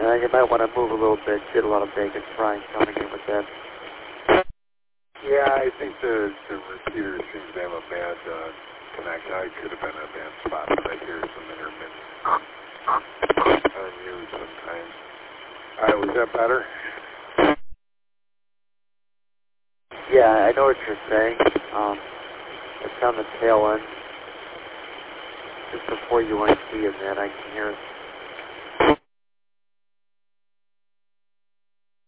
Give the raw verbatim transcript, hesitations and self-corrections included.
Uh, you might want to move a little bit. Did a lot of bacon frying coming in with that. Yeah, I think the, the receiver seems to have a bad uh, connection. I could have been in a bad spot, but I hear some intermittent on you sometimes. All right, was that better? Yeah, I know what you're saying. Um, it's on the tail end. Just before you went to and then I can hear it.